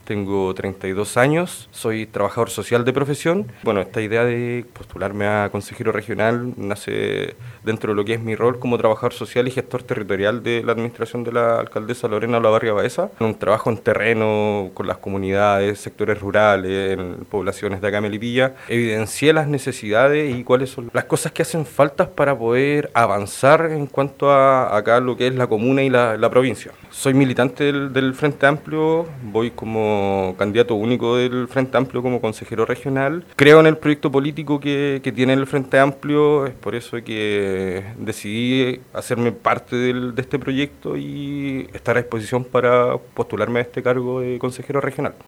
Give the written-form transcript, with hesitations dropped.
Tengo 32 años, soy trabajador social de profesión. Bueno, esta idea de postularme a consejero regional nace dentro de lo que es mi rol como trabajador social y gestor territorial de la administración de la alcaldesa Lorena Olavarria Baeza. Un trabajo en terreno con las comunidades, sectores rurales, en poblaciones de acá Melipilla. Evidencié las necesidades y cuáles son las cosas que hacen falta para poder avanzar en cuanto a acá lo que es la comuna y la provincia. Soy militante del Frente Amplio, voy como candidato único del Frente Amplio como consejero regional. Creo en el proyecto político que tiene el Frente Amplio, es por eso que decidí hacerme parte de este proyecto y estar a disposición para postularme a este cargo de consejero regional.